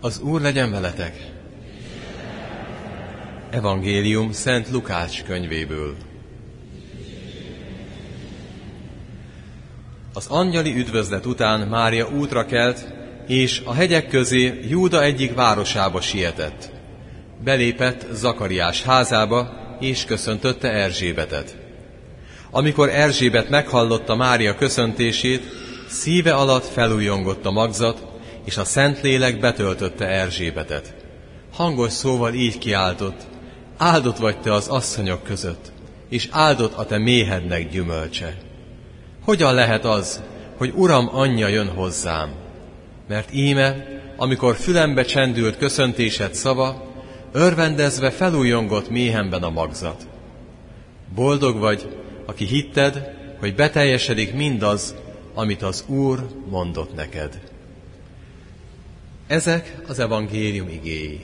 Az Úr legyen veletek! Evangélium Szent Lukács könyvéből. Az angyali üdvözlet után Mária útra kelt, és a hegyek közé Júda egyik városába sietett. Belépett Zakariás házába, és köszöntötte Erzsébetet. Amikor Erzsébet meghallotta Mária köszöntését, szíve alatt felújongott a magzat, és a Szentlélek betöltötte Erzsébetet. Hangos szóval így kiáltott: áldott vagy te az asszonyok között, és áldott a te méhednek gyümölcse. Hogyan lehet az, hogy Uram anyja jön hozzám? Mert íme, amikor fülembe csendült köszöntésed szava, örvendezve felújongott méhemben a magzat. Boldog vagy, aki hitted, hogy beteljesedik mindaz, amit az Úr mondott neked. Ezek az evangélium igéi.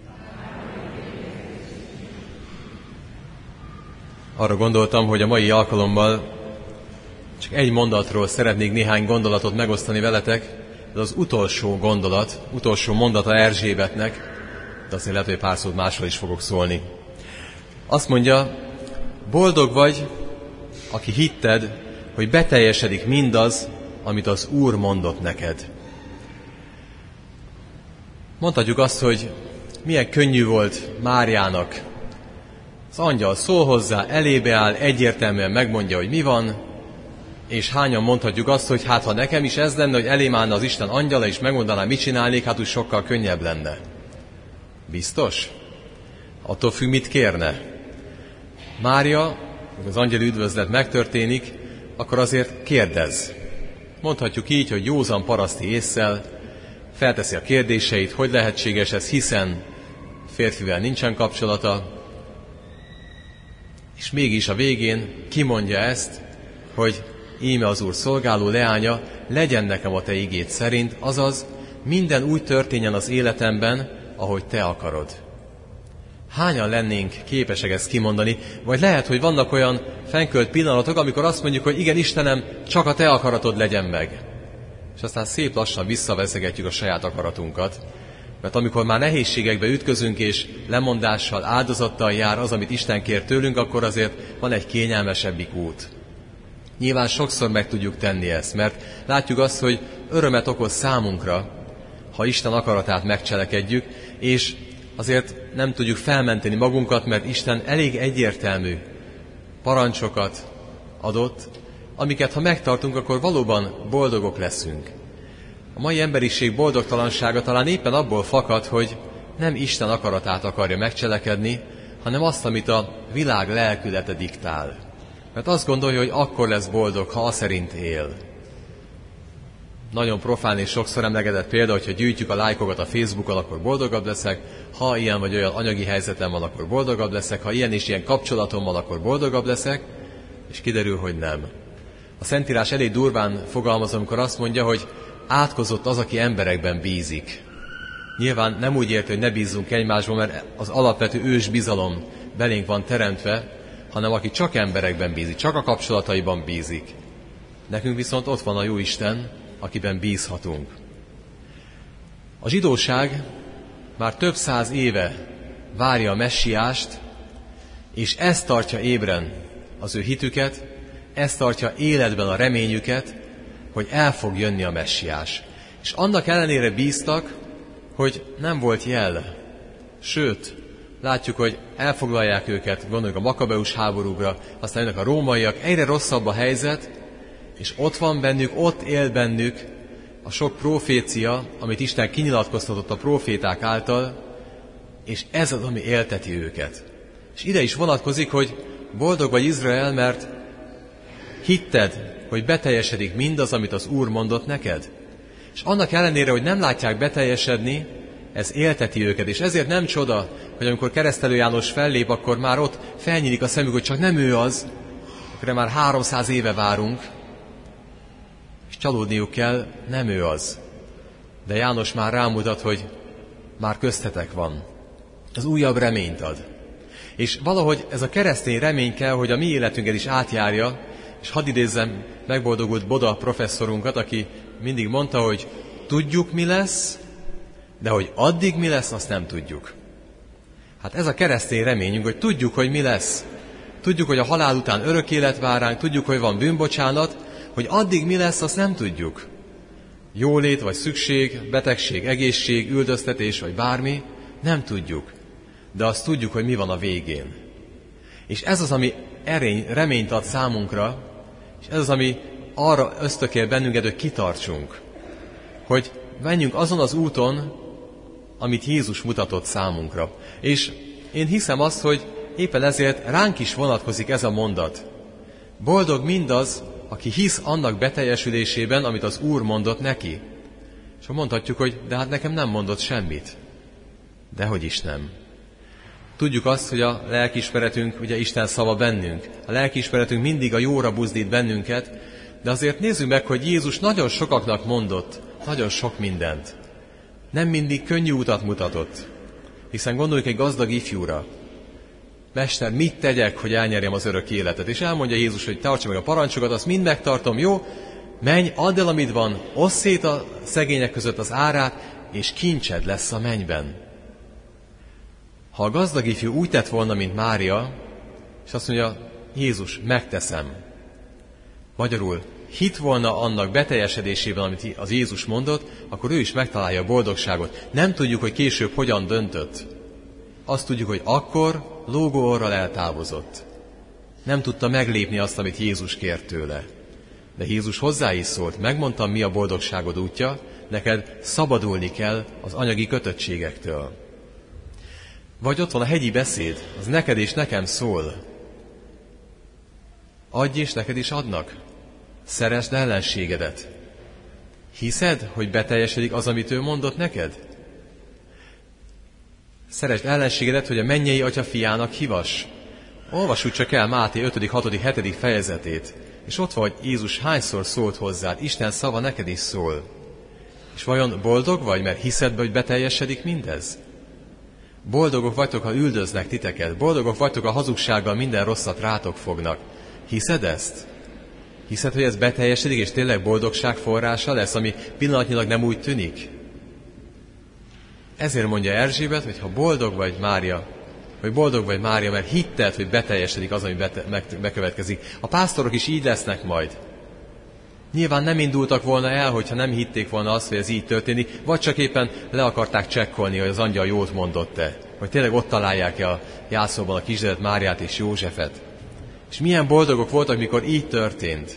Arra gondoltam, hogy a mai alkalommal csak egy mondatról szeretnék néhány gondolatot megosztani veletek. Ez az utolsó gondolat, utolsó mondata Erzsébetnek, de azért lehet, hogy pár szót másról is fogok szólni. Azt mondja: boldog vagy, aki hitted, hogy beteljesedik mindaz, amit az Úr mondott neked. Mondhatjuk azt, hogy milyen könnyű volt Máriának. Az angyal szól hozzá, elébe áll, egyértelműen megmondja, hogy mi van, és hányan mondhatjuk azt, hogy hát ha nekem is ez lenne, hogy elém állna az Isten angyala, és megmondaná, mit csinálnék, hát úgy sokkal könnyebb lenne. Biztos? Attól függ, mit kérne. Mária, az angyali üdvözlet megtörténik, akkor azért kérdez. Mondhatjuk így, hogy józan paraszti ésszel felteszi a kérdéseit, hogy lehetséges ez, hiszen férfivel nincsen kapcsolata, és mégis a végén kimondja ezt, hogy íme az Úr szolgáló leánya, legyen nekem a te igéd szerint, azaz minden úgy történjen az életemben, ahogy te akarod. Hányan lennénk képesek ezt kimondani, vagy lehet, hogy vannak olyan fennkölt pillanatok, amikor azt mondjuk, hogy igen, Istenem, csak a te akaratod legyen meg. És aztán szép lassan visszavezegetjük a saját akaratunkat, mert amikor már nehézségekbe ütközünk, és lemondással, áldozattal jár az, amit Isten kér tőlünk, akkor azért van egy kényelmesebbik út. Nyilván sokszor meg tudjuk tenni ezt, mert látjuk azt, hogy örömet okoz számunkra, ha Isten akaratát megcselekedjük, és azért nem tudjuk felmenteni magunkat, mert Isten elég egyértelmű parancsokat adott, amiket ha megtartunk, akkor valóban boldogok leszünk. A mai emberiség boldogtalansága talán éppen abból fakad, hogy nem Isten akaratát akarja megcselekedni, hanem azt, amit a világ lelkülete diktál. Mert azt gondolja, hogy akkor lesz boldog, ha azt szerint él. Nagyon profán és sokszor emlegetett példa, hogyha gyűjtjük a lájkokat a Facebookon, akkor boldogabb leszek, ha ilyen vagy olyan anyagi helyzetem van, akkor boldogabb leszek, ha ilyen és ilyen kapcsolatom van, akkor boldogabb leszek, és kiderül, hogy nem. A Szentírás elég durván fogalmaz, amikor azt mondja, hogy átkozott az, aki emberekben bízik. Nyilván nem úgy érti, hogy ne bízzunk egymásban, mert az alapvető ős bizalom belénk van teremtve, hanem aki csak emberekben bízik, csak a kapcsolataiban bízik. Nekünk viszont ott van a jó Isten, akiben bízhatunk. A zsidóság már több száz éve várja a messiást, és ez tartja ébren az ő hitüket, ez tartja életben a reményüket, hogy el fog jönni a messiás. És annak ellenére bíztak, hogy nem volt jel. Sőt, látjuk, hogy elfoglalják őket, gondoljuk a Makabeus háborúkra, aztán jönnek a rómaiak, egyre rosszabb a helyzet, és ott van bennük, ott él bennük a sok profécia, amit Isten kinyilatkoztatott a proféták által, és ez az, ami élteti őket. És ide is vonatkozik, hogy boldog vagy Izrael, mert hitted, hogy beteljesedik mindaz, amit az Úr mondott neked. És annak ellenére, hogy nem látják beteljesedni, ez élteti őket, és ezért nem csoda, hogy amikor Keresztelő János fellép, akkor már ott felnyílik a szemük, hogy csak nem ő az, akkor már 300 éve várunk, és csalódniuk kell, nem ő az. De János már rámutat, hogy már köztetek van. Az újabb reményt ad. És valahogy ez a keresztény remény kell, hogy a mi életünket is átjárja, és hadd idézzem megboldogult Boda professzorunkat, aki mindig mondta, hogy tudjuk, mi lesz, De hogy addig mi lesz, azt nem tudjuk. Hát ez a keresztény reményünk, hogy tudjuk, hogy mi lesz. Tudjuk, hogy a halál után örök élet vár ránk, tudjuk, hogy van bűnbocsánat, hogy addig mi lesz, azt nem tudjuk. Jólét, vagy szükség, betegség, egészség, üldöztetés, vagy bármi, nem tudjuk. De azt tudjuk, hogy mi van a végén. És ez az, ami reményt ad számunkra, és ez az, ami arra ösztökél bennünket, hogy kitartsunk. Hogy menjünk azon az úton, amit Jézus mutatott számunkra. És én hiszem azt, hogy éppen ezért ránk is vonatkozik ez a mondat. Boldog mindaz, aki hisz annak beteljesülésében, amit az Úr mondott neki. És mondhatjuk, hogy de hát nekem nem mondott semmit. Dehogy is nem. Tudjuk azt, hogy a lelkiismeretünk, ugye Isten szava bennünk. A lelkiismeretünk mindig a jóra buzdít bennünket, de azért nézzük meg, hogy Jézus nagyon sokaknak mondott, nagyon sok mindent. Nem mindig könnyű utat mutatott. Hiszen gondoljuk egy gazdag ifjúra. Mester, mit tegyek, hogy elnyerjem az örök életet? És elmondja Jézus, hogy tartsa meg a parancsokat, azt mind megtartom, jó? Menj, add el, amit van, osszd szét a szegények között az árát, és kincsed lesz a mennyben. Ha a gazdag ifjú úgy tett volna, mint Mária, és azt mondja, Jézus, megteszem. Magyarul, hitt volna annak beteljesedésében, amit az Jézus mondott, akkor ő is megtalálja a boldogságot. Nem tudjuk, hogy később hogyan döntött. Azt tudjuk, hogy akkor lógó orral eltávozott. Nem tudta meglépni azt, amit Jézus kért tőle. De Jézus hozzá is szólt, megmondtam, mi a boldogságod útja, neked szabadulni kell az anyagi kötöttségektől. Vagy ott van a hegyi beszéd, az neked és nekem szól. Adj és neked is adnak. Szeresd ellenségedet. Hiszed, hogy beteljesedik az, amit ő mondott neked? Szeresd ellenségedet, hogy a mennyei Atya fiának hívass. Olvassuk csak el Máté 5., 6., 7. fejezetét, és ott van, hogy Jézus hányszor szólt hozzád, Isten szava neked is szól. És vajon boldog vagy, mert hiszed be, hogy beteljesedik mindez? Boldogok vagytok, ha üldöznek titeket. Boldogok vagytok, ha hazugsággal minden rosszat rátok fognak. Hiszed ezt? Hiszed, hogy ez beteljesedik, és tényleg boldogság forrása lesz, ami pillanatnyilag nem úgy tűnik? Ezért mondja Erzsébet, hogy ha boldog vagy Mária, mert hitted, hogy beteljesedik az, ami bekövetkezik. A pásztorok is így lesznek majd. Nyilván nem indultak volna el, hogyha nem hitték volna azt, hogy ez így történik, vagy csak éppen le akarták csekkolni, hogy az angyal jót mondott-e. Hogy tényleg ott találják-e a jászóban a kisgyereket Máriát és Józsefet. És milyen boldogok voltak, mikor így történt.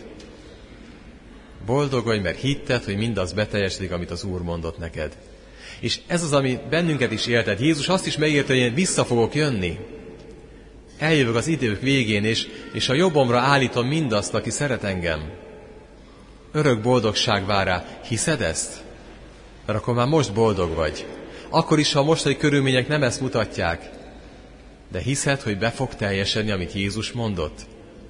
Boldog vagy, mert hitted, hogy mindaz beteljesedik, amit az Úr mondott neked. És ez az, ami bennünket is éltet. Jézus azt is megírta, hogy én vissza fogok jönni. Eljövök az idők végén, és a jobbomra állítom mindazt, aki szeret engem. Örök boldogság vár rá. Hiszed ezt? Mert akkor már most boldog vagy. Akkor is, ha a mostani körülmények nem ezt mutatják. De hiszed, hogy be fog teljesedni, amit Jézus mondott?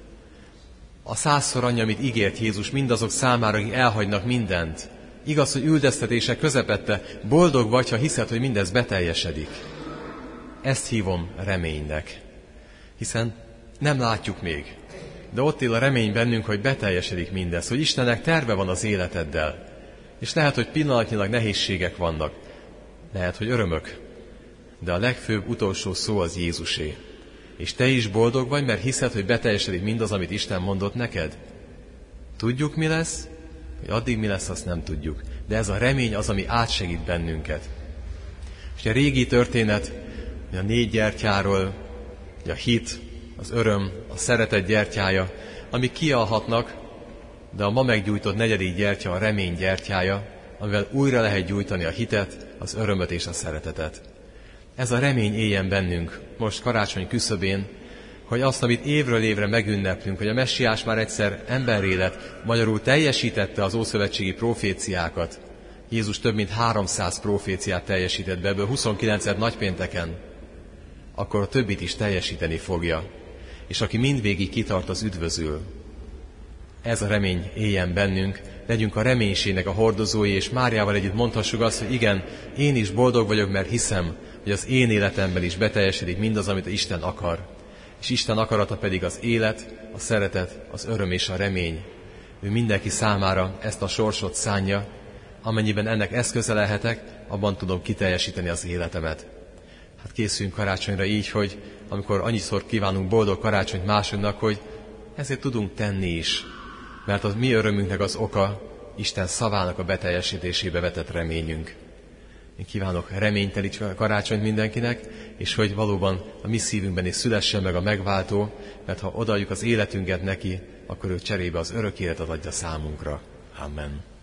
A 100-szor annyi, amit ígért Jézus mindazok számára, akik elhagynak mindent. Igaz, hogy üldöztetések közepette, boldog vagy, ha hiszed, hogy mindez beteljesedik. Ezt hívom reménynek. Hiszen nem látjuk még. De ott él a remény bennünk, hogy beteljesedik mindez, hogy Istennek terve van az életeddel. És lehet, hogy pillanatnyilag nehézségek vannak. Lehet, hogy örömök. De a legfőbb utolsó szó az Jézusé. És te is boldog vagy, mert hiszed, hogy beteljesedik mindaz, amit Isten mondott neked? Tudjuk, mi lesz, hogy addig mi lesz, azt nem tudjuk. De ez a remény az, ami átsegít bennünket. És a régi történet, a 4 gyertyáról, a hit, az öröm, a szeretet gyertyája, amik kialhatnak, de a ma meggyújtott 4. gyertya a remény gyertyája, amivel újra lehet gyújtani a hitet, az örömöt és a szeretetet. Ez a remény éljen bennünk, most karácsony küszöbén, hogy azt, amit évről évre megünneplünk, hogy a Messiás már egyszer emberré lett, magyarul teljesítette az ószövetségi proféciákat. Jézus több mint 300 proféciát teljesített be, ebből 29-et nagypénteken, akkor a többit is teljesíteni fogja. És aki mindvégig kitart, az üdvözül. Ez a remény éljen bennünk, legyünk a reménységnek a hordozói, és Máriával együtt mondhassuk azt, hogy igen, én is boldog vagyok, mert hiszem, hogy az én életemben is beteljesedik mindaz, amit Isten akar. És Isten akarata pedig az élet, a szeretet, az öröm és a remény. Ő mindenki számára ezt a sorsot szánja, amennyiben ennek eszköze lehetek, abban tudom kiteljesíteni az életemet. Hát készüljünk karácsonyra így, hogy amikor annyiszor kívánunk boldog karácsonyt másunknak, hogy ezért tudunk tenni is. Mert az mi örömünknek az oka Isten szavának a beteljesítésébe vetett reményünk. Én kívánok reményteli karácsonyt mindenkinek, és hogy valóban a mi szívünkben is szülessen meg a megváltó, mert ha odaadjuk az életünket neki, akkor ő cserébe az örök életet adja számunkra. Amen.